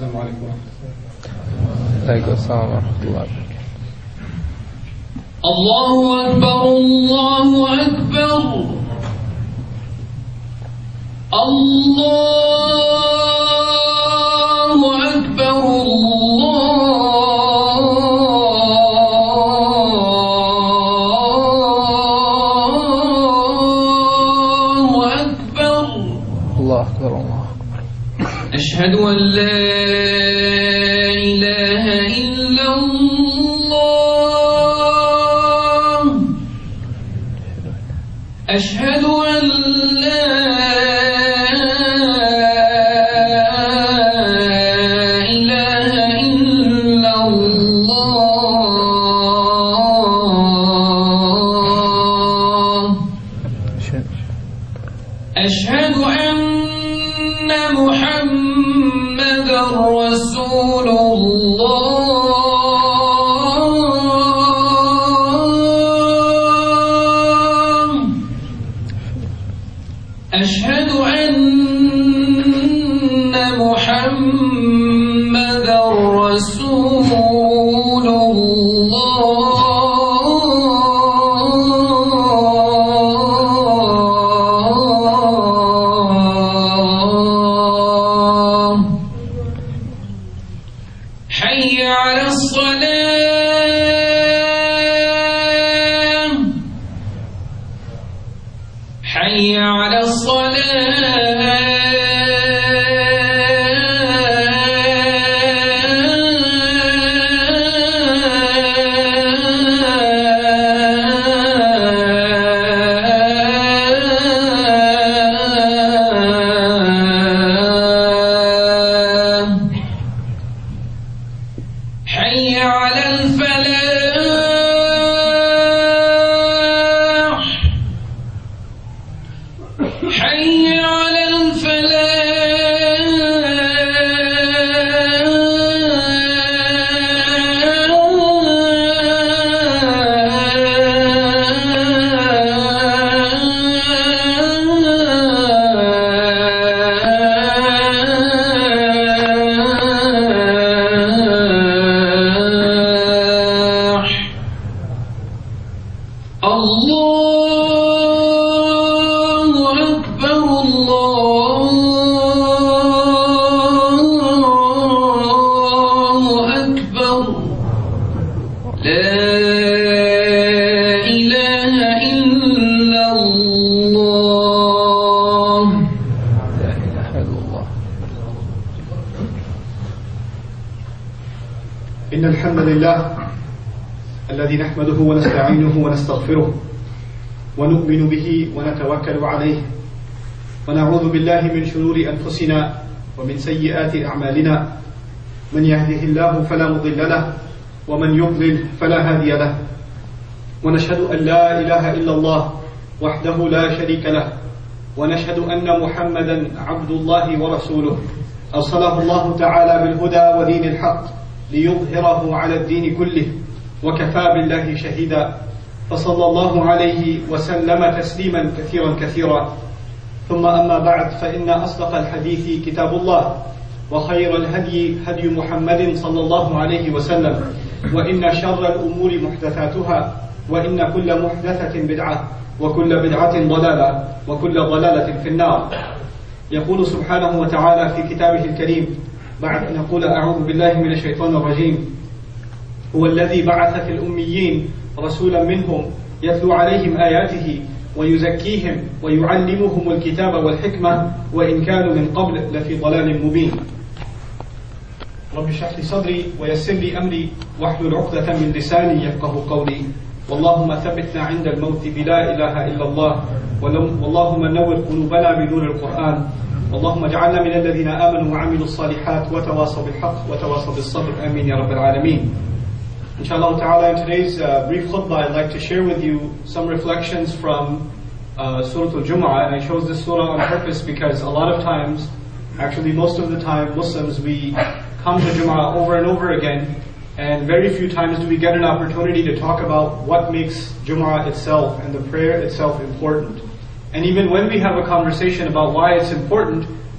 السلام عليكم ورحمة الله. عليكم السلام ورحمة الله وبركاته. الله أكبر الله أكبر الله أكبر الله أكبر الله أكبر. أشهد أن لا إله إلا الله أشهد أن لا إله إلا الله أشهد أن محمدا رسول الله أشهد أن محمدا رسول الله حي على الصلاة حي على الصلاة حي على الفلاح حي على الفلاح الله أكبر الله أكبر لا إله إلا الله لا إله إلا الله. إن الحمد لله الذي نحمده ونستعينه ونستغفره ونؤمن به ونتوكل عليه ونعوذ بالله من شرور أنفسنا ومن سيئات أعمالنا من يهده الله فلا مضل له ومن يضلل فلا هادي له ونشهد أن لا إله إلا الله وحده لا شريك له ونشهد أن محمدا عبد الله ورسوله أرسله الله تعالى بالهدى ودين الحق ليظهره على الدين كله وكفى بالله شهيدا فصلى الله عليه وسلم تسليما كثيرا كثيرا ثم أما بعد فإن أصدق الحديث كتاب الله وخير الهدي هدي محمد صلى الله عليه وسلم وإن شر الأمور محدثاتها وإن كل محدثة بدعة وكل بدعة ضلالة وكل ضلالة في النار. يقول سبحانه وتعالى في كتابه الكريم بعد أن نقول أعوذ بالله من الشيطان الرجيم هو الذي بعث في الأميين رسولا منهم يتلو عليهم آياته ويزكيهم ويعلمهم الكتاب والحكمة وإن كانوا من قبل لفي ضلال مبين. رب اشرح لي صدري ويسر لي أمري واحلل عقدة من لساني يفقه قولي واللهم ثبتنا عند الموت بلا إله إلا الله واللهم نور قلوبنا بنور القرآن اللهم اجعلنا من الذين آمنوا وعملوا الصالحات وتواصوا بالحق وتواصوا بالصبر آمين يا رب العالمين. Inshallah ta'ala, in today's brief khutbah, I'd like to share with you some reflections from Surah Al-Jumu'ah, and I chose this surah on purpose because a lot of times, actually most of the time, Muslims, we come to Jumu'ah over and over again, and very few times do we get an opportunity to talk about what makes Jumu'ah itself and the prayer itself important. And even when we have a conversation about why it's important,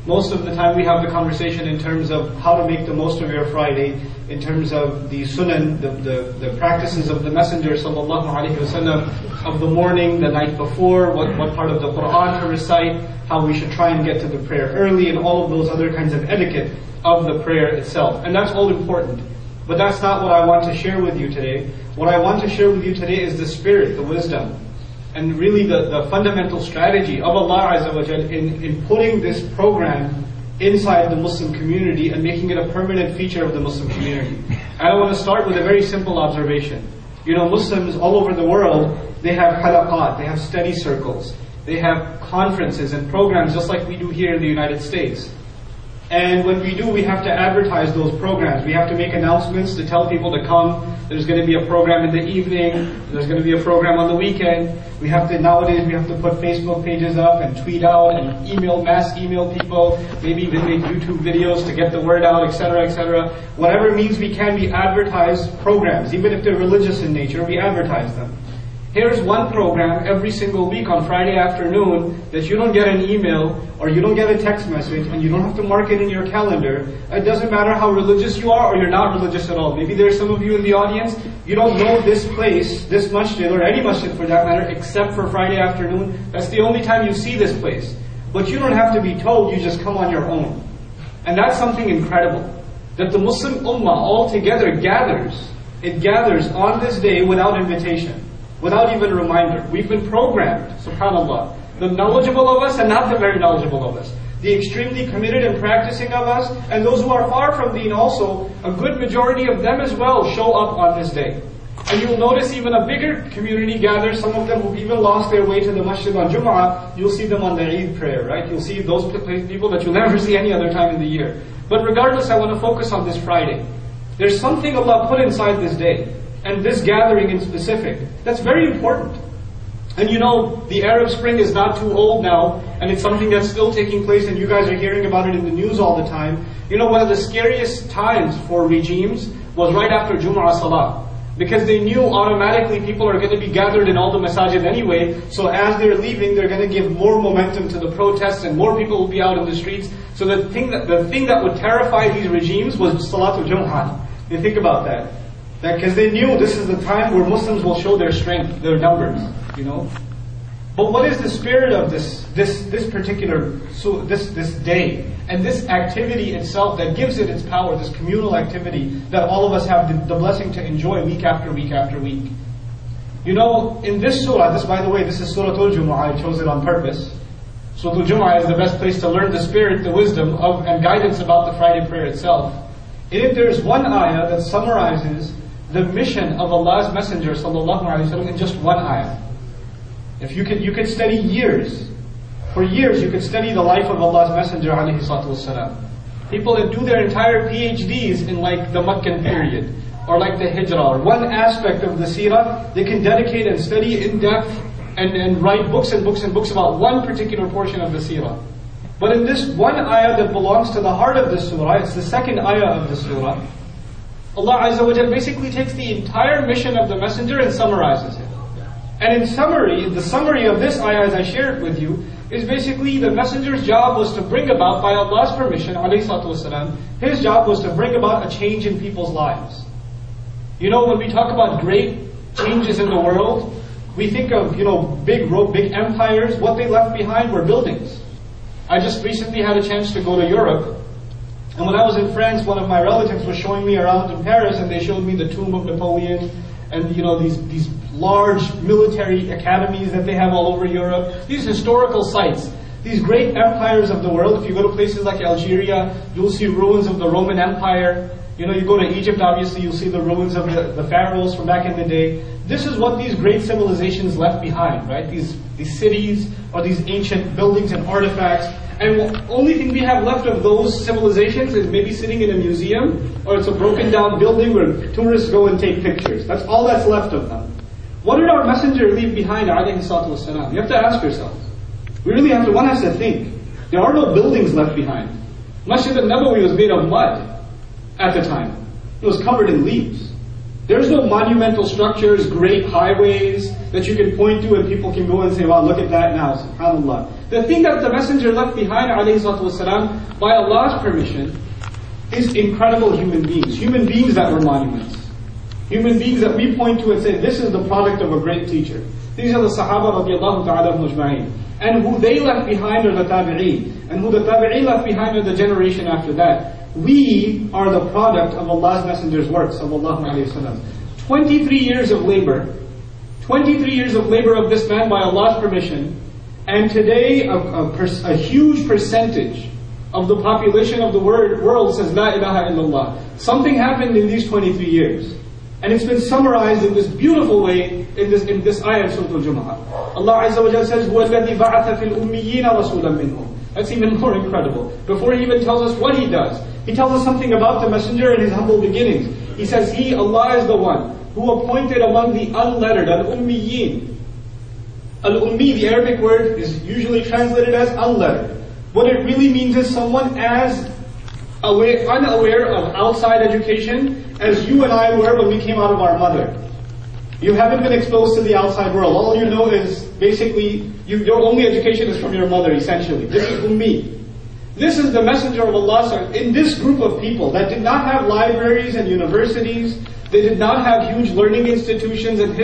Most of the time we have the conversation in terms of how to make the most of your Friday, in terms of the sunan, the practices of the Messenger sallallahu alaihi wasallam, of the morning, the night before, what part of the Quran to recite, how we should try and get to the prayer early, and all of those other kinds of etiquette of the prayer itself. And that's all important. But that's not what I want to share with you today. What I want to share with you today is the spirit, the wisdom, and really the fundamental strategy of Allah Azza wa Jal in putting this program inside the Muslim community and making it a permanent feature of the Muslim community. And I want to start with a very simple observation. You know, Muslims all over the world, they have halaqat, they have study circles, they have conferences and programs just like we do here in the United States. And when we do, we have to advertise those programs. We have to make announcements to tell people to come. There's going to be a program in the evening. There's going to be a program on the weekend. Nowadays we have to put Facebook pages up and tweet out and mass email people, maybe even make YouTube videos to get the word out, etc., etc. Whatever means we can, we advertise programs. Even if they're religious in nature, we advertise them. Here's one program every single week on Friday afternoon that you don't get an email or you don't get a text message and you don't have to mark it in your calendar. It doesn't matter how religious you are or you're not religious at all. Maybe there's some of you in the audience, you don't know this place, this masjid, or any masjid for that matter, except for Friday afternoon. That's the only time you see this place. But you don't have to be told, you just come on your own. And that's something incredible. That the Muslim Ummah all together gathers. It gathers on this day without invitation, without even a reminder. We've been programmed, subhanAllah. The knowledgeable of us and not the very knowledgeable of us. The extremely committed and practicing of us, and those who are far from deen also, a good majority of them as well show up on this day. And you'll notice even a bigger community gathers. Some of them who've even lost their way to the masjid on Jum'ah, you'll see them on the Eid prayer, right? You'll see those people that you'll never see any other time in the year. But regardless, I want to focus on this Friday. There's something Allah put inside this day, and this gathering in specific, that's very important. And you know, the Arab Spring is not too old now, and it's something that's still taking place, and you guys are hearing about it in the news all the time. You know, one of the scariest times for regimes was right after Jumu'ah Salah. Because they knew automatically people are going to be gathered in all the masajid anyway, so as they're leaving, they're going to give more momentum to the protests, and more people will be out in the streets. So the thing that would terrify these regimes was Salatul Jumu'ah. You think about that. Because they knew this is the time where Muslims will show their strength, their numbers, you know. But what is the spirit of this particular this day and this activity itself that gives it its power, this communal activity that all of us have the blessing to enjoy week after week after week? You know, in this surah, by the way, this is Surah Al-Jumu'ah, I chose it on purpose. Surah Al-Jumu'ah is the best place to learn the spirit, the wisdom of and guidance about the Friday prayer itself. And if there's one ayah that summarizes the mission of Allah's Messenger sallallahu alaihi wasallam in just one ayah. If you could study years. For years you could study the life of Allah's Messenger alayhi salatu wasalam. People that do their entire PhDs in like the Meccan period, or like the Hijrah, or one aspect of the Seerah, they can dedicate and study in depth and write books and books and books about one particular portion of the Seerah. But in this one ayah that belongs to the heart of the surah, it's the second ayah of the surah, Allah Azza wa Jal basically takes the entire mission of the Messenger and summarizes it. And in summary, the summary of this ayah as I shared with you, is basically the Messenger's job was to bring about, by Allah's permission, alayhi salatu wasalam, his job was to bring about a change in people's lives. You know, when we talk about great changes in the world, we think of, you know, big empires. What they left behind were buildings. I just recently had a chance to go to Europe. And when I was in France, one of my relatives was showing me around in Paris, and they showed me the tomb of Napoleon, and you know these large military academies that they have all over Europe, these historical sites, these great empires of the world. If you go to places like Algeria, you'll see ruins of the Roman Empire. You know, you go to Egypt, obviously you'll see the ruins of the pharaohs from back in the day. This is what these great civilizations left behind, right? These cities or these ancient buildings and artifacts. And the only thing we have left of those civilizations is maybe sitting in a museum, or it's a broken down building where tourists go and take pictures. That's all that's left of them. What did our Messenger leave behind, alayhi salatu wasalam? You have to ask yourself. One has to think. There are no buildings left behind. Masjid al-Nabawi was made of mud at the time. It was covered in leaves. There's no monumental structures, great highways that you can point to and people can go and say, wow, look at that now, subhanAllah. The thing that the Messenger left behind, alayhi salatu wasalam, by Allah's permission, is incredible human beings that were monuments. Human beings that we point to and say, this is the product of a great teacher. These are the Sahaba radiallahu ta'ala ajma'in. And who they left behind are the Tabi'een. And who the Tabi'een left behind are the generation after that. We are the product of Allah's Messenger's work, sallallahu alayhi wa sallam. 23 years of labor. 23 years of labor of this man by Allah's permission. And today, a huge percentage of the population of the world says, La ilaha illallah. Something happened in these 23 years. And it's been summarized in this beautiful way in this ayah of Surah Al-Jumu'ah. Allah Azza wa Jalla says, هُوَ الَّذِي بَعَثَ فِي الْأُمِّيِّينَ رَسُولًا مِّنْهُمْ. That's even more incredible. Before he even tells us what he does, he tells us something about the Messenger and his humble beginnings. He says, He, Allah, is the one who appointed among the unlettered, al-ummiyin. Al-ummi, the Arabic word, is usually translated as unlettered. What it really means is someone as unaware of outside education as you and I were when we came out of our mother. You haven't been exposed to the outside world. All you know is basically, your only education is from your mother, essentially. This is ummi. This is the Messenger of Allah in this group of people that did not have libraries and universities. They did not have huge learning institutions and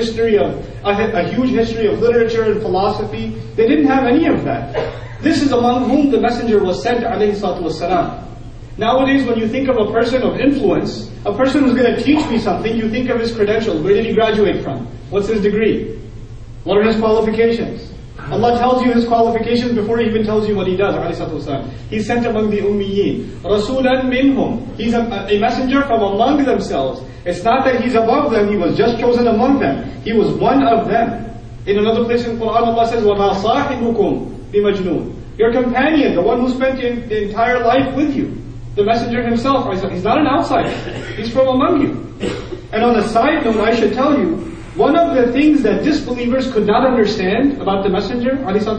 a huge history of literature and philosophy. They didn't have any of that. This is among whom the Messenger was sent, alayhi salatu wassalam. Nowadays, when you think of a person of influence, a person who's going to teach me something, you think of his credentials. Where did he graduate from? What's his degree? What are his qualifications? Allah tells you his qualifications before he even tells you what he does. He's sent among the ummiyin. Rasulan minhum. He's a messenger from among themselves. It's not that he's above them, he was just chosen among them. He was one of them. In another place in Quran, Allah says, وَمَا صَاحِبُكُمْ بِمَجْنُونَ. Your companion, the one who spent the entire life with you. The Messenger himself, he's not an outsider. He's from among you. And on a side note, I should tell you, one of the things that disbelievers could not understand about the Messenger,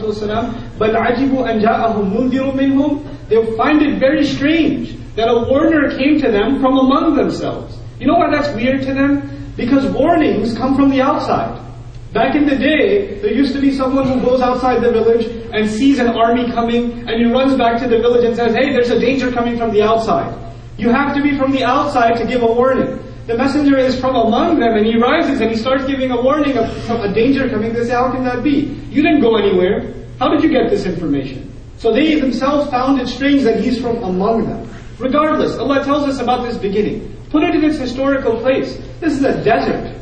ﷺ, بَلْ عَجِبُوا أَنْ جَاءَهُمْ مُنْذِرٌ مِّنْهُمْ, they find it very strange that a warner came to them from among themselves. You know why that's weird to them? Because warnings come from the outside. Back in the day, there used to be someone who goes outside the village and sees an army coming, and he runs back to the village and says, hey, there's a danger coming from the outside. You have to be from the outside to give a warning. The Messenger is from among them, and he rises and he starts giving a warning of a danger coming. They say, how can that be? You didn't go anywhere. How did you get this information? So they themselves found it strange that he's from among them. Regardless, Allah tells us about this beginning. Put it in its historical place. This is a desert.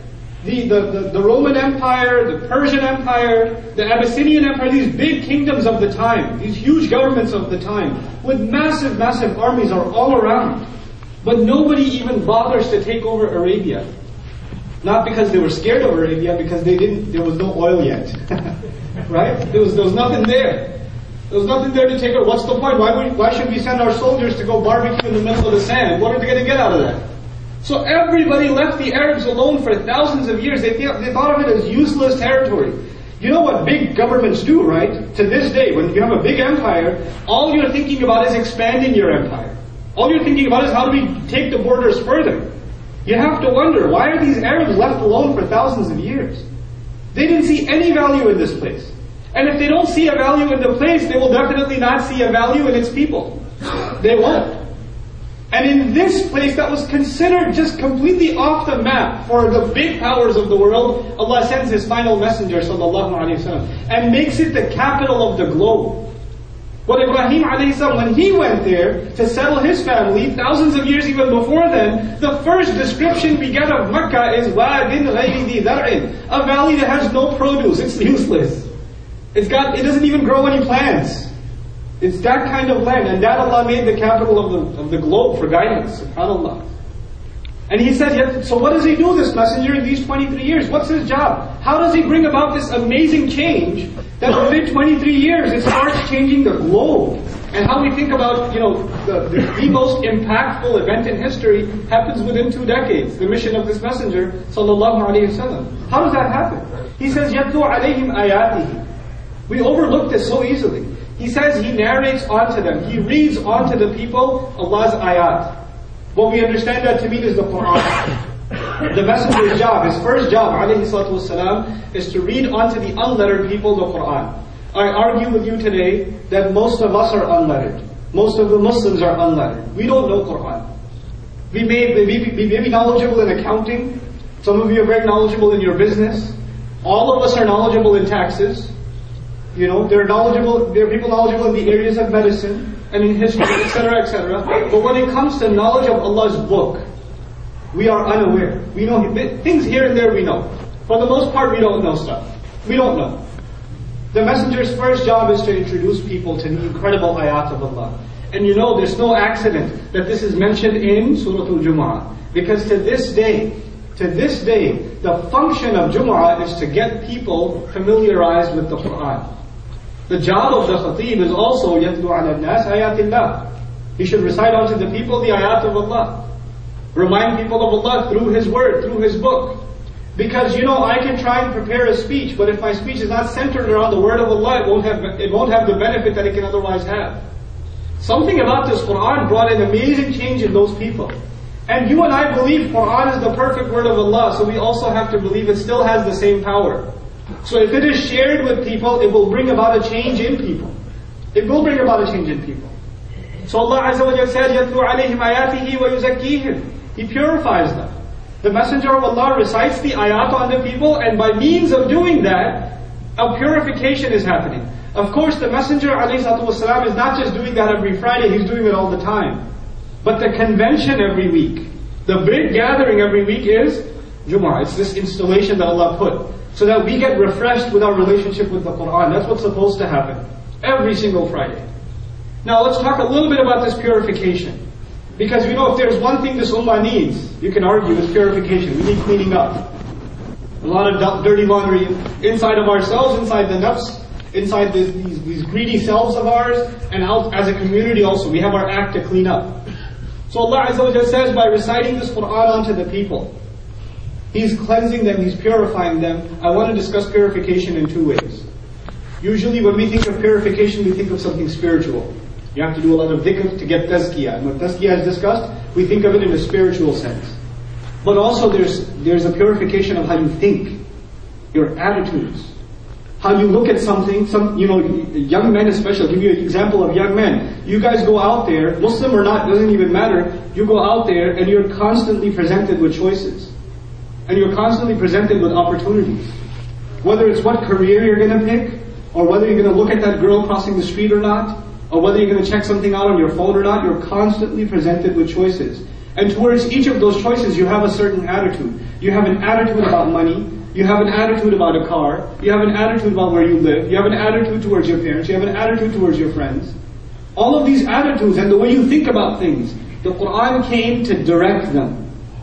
The Roman Empire, the Persian Empire, the Abyssinian Empire, these big kingdoms of the time, these huge governments of the time, with massive, massive armies are all around. But nobody even bothers to take over Arabia. Not because they were scared of Arabia, because there was no oil yet. Right? There was nothing there. There was nothing there to take over. What's the point? Why should we send our soldiers to go barbecue in the middle of the sand? What are they going to get out of that? So everybody left the Arabs alone for thousands of years. They thought of it as useless territory. You know what big governments do, right? To this day, when you have a big empire, all you're thinking about is expanding your empire. All you're thinking about is how do we take the borders further. You have to wonder, why are these Arabs left alone for thousands of years? They didn't see any value in this place. And if they don't see a value in the place, they will definitely not see a value in its people. They won't. And in this place that was considered just completely off the map for the big powers of the world, Allah sends His final messenger, sallallahu alayhi wa sallam, and makes it the capital of the globe. But Ibrahim alayhi salam, when he went there to settle his family, thousands of years even before then, the first description we get of Makkah is وَادٍ غَيْرِ ذِي ذَرْعٍ, a valley that has no produce, it's useless. It doesn't even grow any plants. It's that kind of land, and that Allah made the capital of the globe for guidance, subhanAllah. And he said, so what does he do, this messenger, in these 23 years? What's his job? How does he bring about this amazing change that within 23 years it starts changing the globe? And how we think about, the most impactful event in history happens within 2 decades, the mission of this messenger, sallallahu alayhi wa sallam. How does that happen? He says, يَتْلُو عَلَيْهِمْ آيَاتِهِ. We overlook this so easily. He says he narrates onto them, he reads onto the people Allah's ayat. What we understand that to mean is the Quran. The messenger's job, his first job, alayhi salatu wasalam, is to read onto the unlettered people the Quran. I argue with you today that most of us are unlettered. Most of the Muslims are unlettered. We don't know Quran. We may be knowledgeable in accounting. Some of you are very knowledgeable in your business. All of us are knowledgeable in taxes. There are people knowledgeable in the areas of medicine and in history, etc., etc. But when it comes to knowledge of Allah's book, we are unaware. We know things here and there we know. For the most part, we don't know stuff. We don't know. The messenger's first job is to introduce people to the incredible ayat of Allah. And there's no accident that this is mentioned in Surah Al-Jumu'ah. Because to this day, the function of Jumu'ah is to get people familiarized with the Quran. The job of the khatib is also يَتْلُو عَلَى النَّاسِ آيَاتِ اللَّهِ. He should recite unto the people the ayat of Allah. Remind people of Allah through His word, through His book. Because I can try and prepare a speech, but if my speech is not centered around the word of Allah, it won't have the benefit that it can otherwise have. Something about this Quran brought an amazing change in those people. And you and I believe Quran is the perfect word of Allah, so we also have to believe it still has the same power. So if it is shared with people, it will bring about a change in people. It will bring about a change in people. So Allah Azza wa Jalla said, يَتْلُو عَلَيْهِمْ آيَاتِهِ وَيُزَكِّيهِمْ. He purifies them. The Messenger of Allah recites the ayat on the people, and by means of doing that, a purification is happening. Of course, the Messenger ﷺ is not just doing that every Friday, he's doing it all the time. But the convention every week, the big gathering every week is Jumu'ah. It's this installation that Allah put, so that we get refreshed with our relationship with the Quran. That's what's supposed to happen every single Friday. Now let's talk a little bit about this purification. Because if there's one thing this ummah needs, you can argue, is purification. We need cleaning up. A lot of dirty laundry inside of ourselves, inside the nafs, inside these greedy selves of ours, and out as a community also. We have our act to clean up. So Allah Azza wa Jalla says, by reciting this Quran onto the people, He's cleansing them, He's purifying them. I want to discuss purification in two ways. Usually when we think of purification, we think of something spiritual. You have to do a lot of dhikr to get tazkiyah. And when tazkiyah is discussed, we think of it in a spiritual sense. But also there's a purification of how you think, your attitudes, how you look at something. Young men especially, I'll give you an example of young men. You guys go out there, Muslim or not, doesn't even matter. You go out there and you're constantly presented with choices. And you're constantly presented with opportunities. Whether it's what career you're going to pick, or whether you're going to look at that girl crossing the street or not, or whether you're going to check something out on your phone or not, you're constantly presented with choices. And towards each of those choices, you have a certain attitude. You have an attitude about money. You have an attitude about a car. You have an attitude about where you live. You have an attitude towards your parents. You have an attitude towards your friends. All of these attitudes and the way you think about things, the Quran came to direct them.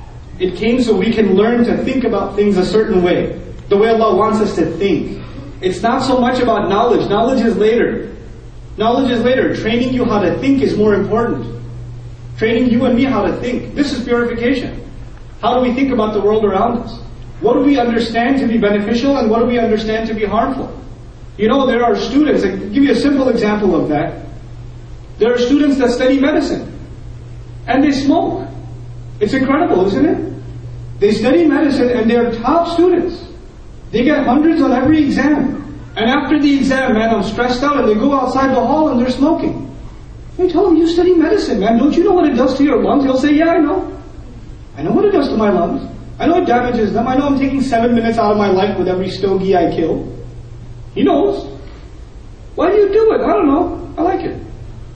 It came so we can learn to think about things a certain way. The way Allah wants us to think. It's not so much about knowledge. Knowledge is later. Knowledge is later. Training you how to think is more important. Training you and me how to think. This is purification. How do we think about the world around us? What do we understand to be beneficial and what do we understand to be harmful? There are students, I'll give you a simple example of that. There are students that study medicine and they smoke. It's incredible, isn't it? They study medicine and they're top students. They get hundreds on every exam. And after the exam, man, I'm stressed out, and they go outside the hall and they're smoking. I tell them, you study medicine, man. Don't you know what it does to your lungs? He'll say, yeah, I know. I know what it does to my lungs. I know it damages them. I know I'm taking 7 minutes out of my life with every stogie I kill. He knows. Why do you do it? I don't know. I like it.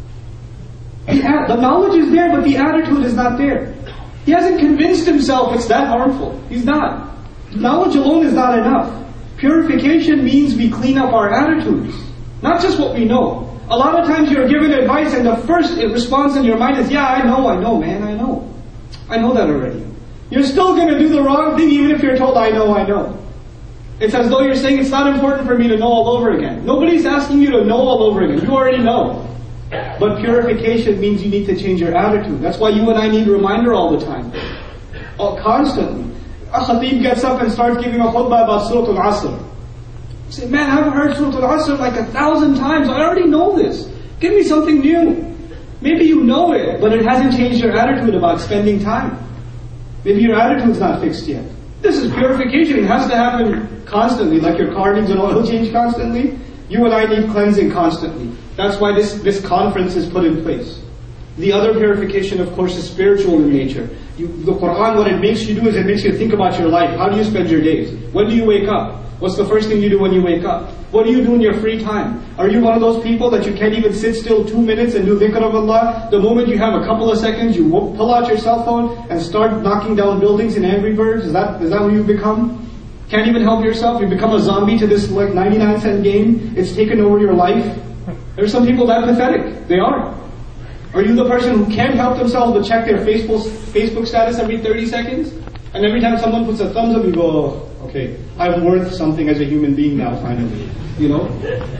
The knowledge is there, but the attitude is not there. He hasn't convinced himself it's that harmful. He's not. Knowledge alone is not enough. Purification means we clean up our attitudes, not just what we know. A lot of times you're given advice and the first response in your mind is, yeah, I know, man, I know. I know that already. You're still going to do the wrong thing even if you're told, I know. It's as though you're saying it's not important for me to know all over again. Nobody's asking you to know all over again. You already know. But purification means you need to change your attitude. That's why you and I need a reminder all the time. Constantly. A khatib gets up and starts giving a khutbah about Surah Al-Asr. You say, man, I've heard Surah Al-Asr like 1,000 times. I already know this. Give me something new. Maybe you know it, but it hasn't changed your attitude about spending time. Maybe your attitude's not fixed yet. This is purification. It has to happen constantly, like your car needs an oil change constantly. You and I need cleansing constantly. That's why this conference is put in place. The other purification, of course, is spiritual in nature. The Quran, what it makes you do is it makes you think about your life. How do you spend your days? When do you wake up? What's the first thing you do when you wake up? What do you do in your free time? Are you one of those people that you can't even sit still 2 minutes and do dhikr of Allah? The moment you have a couple of seconds, you pull out your cell phone and start knocking down buildings in Angry Birds? Is that who you've become? Can't even help yourself? You become a zombie to this 99-cent game? It's taken over your life? There's some people that pathetic. They are. Are you the person who can't help themselves but check their Facebook status every 30 seconds? And every time someone puts a thumbs up, you go, oh, okay, I'm worth something as a human being now, finally. You know?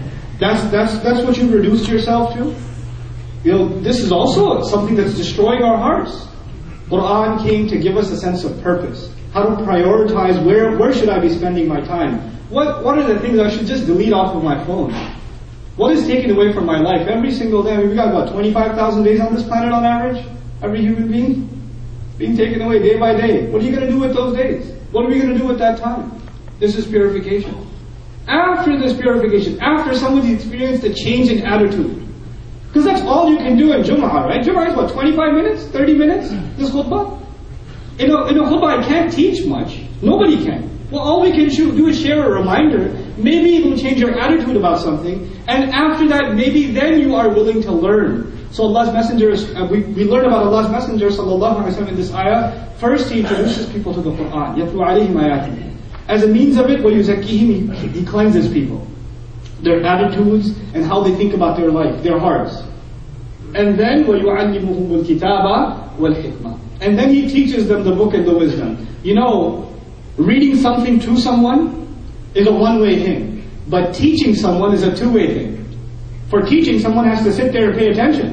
That's what you've reduced yourself to. You know, this is also something that's destroying our hearts. Quran came to give us a sense of purpose. How to prioritize where should I be spending my time? What are the things I should just delete off of my phone? What is taken away from my life every single day? I mean, we got about 25,000 days on this planet on average? Every human being? Being taken away day by day. What are you going to do with those days? What are we going to do with that time? This is purification. After this purification, after somebody experienced a change in attitude, because that's all you can do in Jum'ah, right? Jum'ah is what, 25 minutes? 30 minutes? This khutbah? In a khutbah I can't teach much. Nobody can. Well, all we can do is share a reminder. Maybe it will change your attitude about something. And after that, maybe then you are willing to learn. So Allah's Messenger, we learn about Allah's Messenger sallallahu alaihi wasallam in this ayah. First, He introduces people to the Quran. يَتْلُو عَلَيْهِمْ آيَاتِهِ. As a means of it, وَيُزَكِّيهِمْ, He cleanses people. Their attitudes and how they think about their life, their hearts. And then وَيُعَلِّمُهُمُ الْكِتَابَ وَالْحِكْمَةِ. And then He teaches them the book and the wisdom. You know, reading something to someone is a one-way thing. But teaching someone is a two-way thing. For teaching, someone has to sit there and pay attention.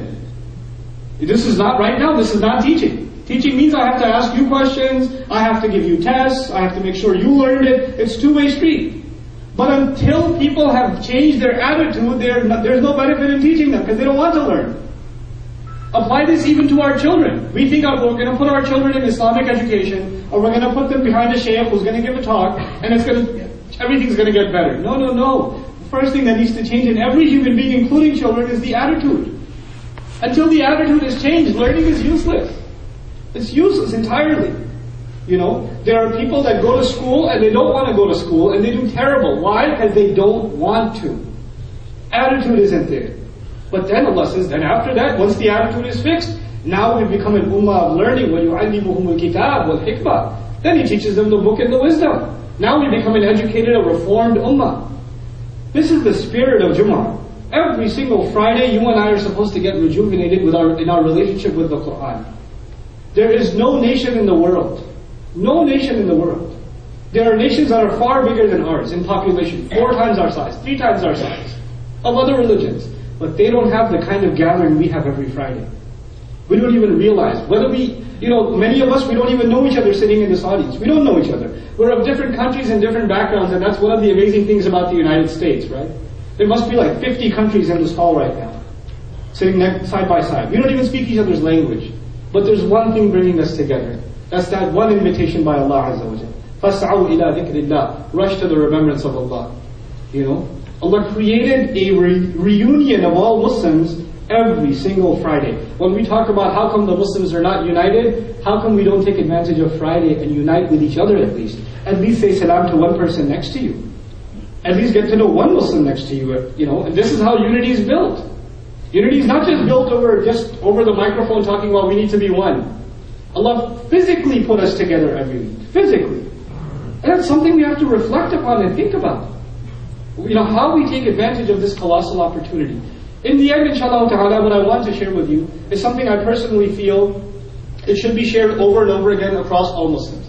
This is not, right now, this is not teaching. Teaching means I have to ask you questions, I have to give you tests, I have to make sure you learned it. It's two-way street. But until people have changed their attitude, there's no benefit in teaching them because they don't want to learn. Apply this even to our children. We think we're going to put our children in Islamic education, or we're going to put them behind a shaykh who's going to give a talk, and everything's going to get better. No. The first thing that needs to change in every human being, including children, is the attitude. Until the attitude is changed, learning is useless. It's useless entirely. You know, there are people that go to school and they don't want to go to school and they do terrible. Why? Because they don't want to. Attitude isn't there. But then Allah says, then after that, once the attitude is fixed, now we become an ummah of learning. وَيُعَلِّمُهُمُ الْكِتَابَ وَالْحِكْمَةِ. Then He teaches them the book and the wisdom. Now we become an educated, a reformed ummah. This is the spirit of Jumu'ah. Every single Friday, you and I are supposed to get rejuvenated in our relationship with the Quran. There is no nation in the world. No nation in the world. There are nations that are far bigger than ours in population. 4 times our size, 3 times our size. Of other religions. But they don't have the kind of gathering we have every Friday. We don't even realize. Many of us, we don't even know each other sitting in this audience. We don't know each other. We're of different countries and different backgrounds, and that's one of the amazing things about the United States, right? There must be like 50 countries in this hall right now, sitting side by side. We don't even speak each other's language. But there's one thing bringing us together. That's that one invitation by Allah Azza wa Jalla. فَاسْعَوْا إِلَىٰ ذِكْرِ اللَّهِ. Rush to the remembrance of Allah. You know? Allah created a reunion of all Muslims every single Friday. When we talk about how come the Muslims are not united, how come we don't take advantage of Friday and unite with each other at least? At least say salam to one person next to you. At least get to know one Muslim next to you. And this is how unity is built. Unity is not just built over the microphone talking about we need to be one. Allah physically put us together every week. Physically. And that's something we have to reflect upon and think about. How we take advantage of this colossal opportunity. In the end, inshallah ta'ala, what I want to share with you is something I personally feel it should be shared over and over again across all Muslims.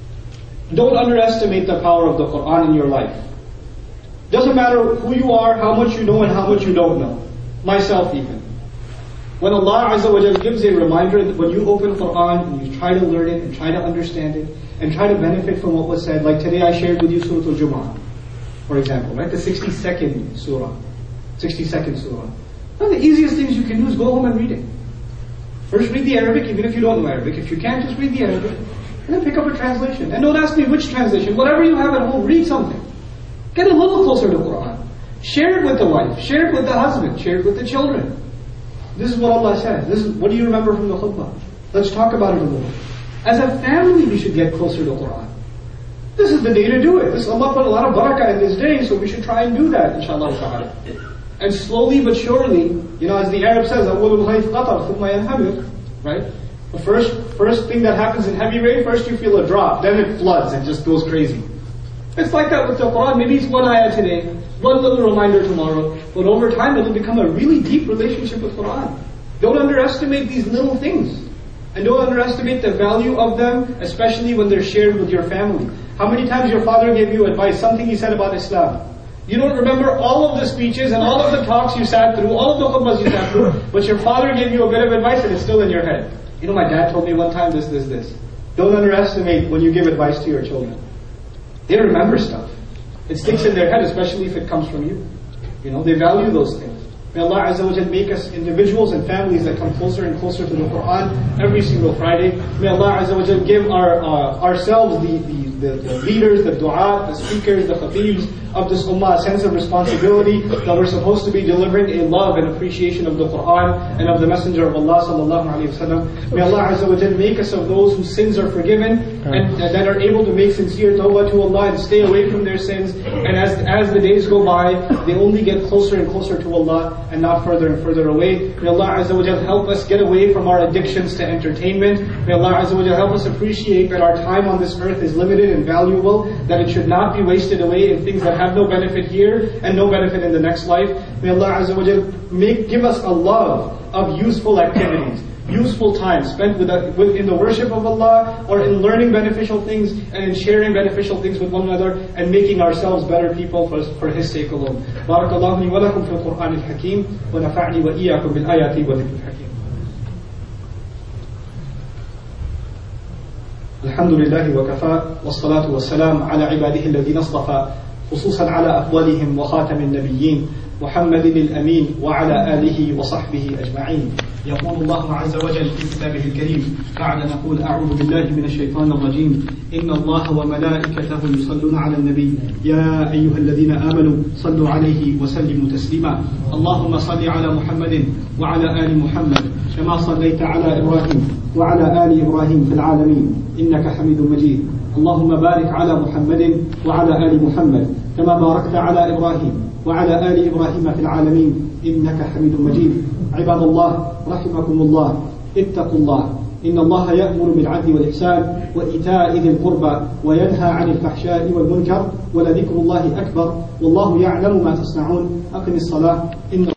Don't underestimate the power of the Quran in your life. Doesn't matter who you are, how much you know and how much you don't know. Myself even. When Allah Azza wa Jalla gives a reminder that when you open Quran and you try to learn it and try to understand it and try to benefit from what was said, like today I shared with you Surah Al-Jumu'ah, for example, right? The 62nd surah. 62nd surah. One of the easiest things you can do is go home and read it. First read the Arabic, even if you don't know Arabic. If you can't, just read the Arabic. And then pick up a translation. And don't ask me which translation. Whatever you have at home, read something. Get a little closer to Quran. Share it with the wife. Share it with the husband. Share it with the children. This is what Allah says. What do you remember from the khutbah? Let's talk about it a little. As a family, we should get closer to Quran. This is the day to do it. Allah put a lot of barakah in this day, so we should try and do that, inshallah ta'ala. And slowly but surely, as the Arab says, right? The first thing that happens in heavy rain, first you feel a drop, then it floods and just goes crazy. It's like that with the Quran. Maybe it's one ayah today, one little reminder tomorrow, but over time it'll become a really deep relationship with Quran. Don't underestimate these little things. And don't underestimate the value of them, especially when they're shared with your family. How many times your father gave you advice, something he said about Islam? You don't remember all of the speeches and all of the talks you sat through, all of the khutbahs you sat through, but your father gave you a bit of advice and it's still in your head. My dad told me one time this. Don't underestimate when you give advice to your children. They remember stuff. It sticks in their head, especially if it comes from you. They value those things. May Allah Azza wa Jal make us individuals and families that come closer and closer to the Quran every single Friday. May Allah Azza wa Jal give ourselves, the leaders, the du'at, the speakers, the khatibs of this ummah a sense of responsibility that we're supposed to be delivering a love and appreciation of the Quran and of the Messenger of Allah sallallahu alaihi wasallam. May Allah Azza wa Jal make us of those whose sins are forgiven and that are able to make sincere tawbah to Allah and stay away from their sins. And as the days go by, they only get closer and closer to Allah and not further and further away. May Allah Azza wa Jal help us get away from our addictions to entertainment. May Allah Azza wa Jal help us appreciate that our time on this earth is limited and valuable, that it should not be wasted away in things that have no benefit here and no benefit in the next life. May Allah Azza wa Jal give us a love of useful activities, useful time spent in the worship of Allah, or in learning beneficial things and in sharing beneficial things with one another and making ourselves better people for His sake alone. Barakallahu li wa lakum fil Qur'an al-Hakim wa nafa'ni wa iyyakum bil ayati wa dhikr al-Hakim. Alhamdulillah wa kafa wa salatu wa salam ala ibadihi alladhina istafa خصوصا على أفضلهم وخاتم النبيين محمد الأمين وعلى آله وصحبه أجمعين. يقول الله عز وجل في كتابه الكريم بعد نقول أعوذ بالله من الشيطان الرجيم إن الله وملائكته يصلون على النبي يا أيها الذين آمنوا صلوا عليه وسلموا تسليما. اللهم صل على محمد وعلى آل محمد كما صليت على إبراهيم وعلى آل إبراهيم في العالمين إنك حميد مجيد. اللهم بارك على محمد وعلى آل محمد كما باركت على إبراهيم وعلى آل إبراهيم في العالمين إنك حميد مجيد. عباد الله رحمكم الله اتقوا الله إن الله يأمر بالعدل والإحسان وإيتاء ذي القربى وينهى عن الفحشاء والمنكر ولذكر الله أكبر والله يعلم ما تصنعون. أقم الصلاة إن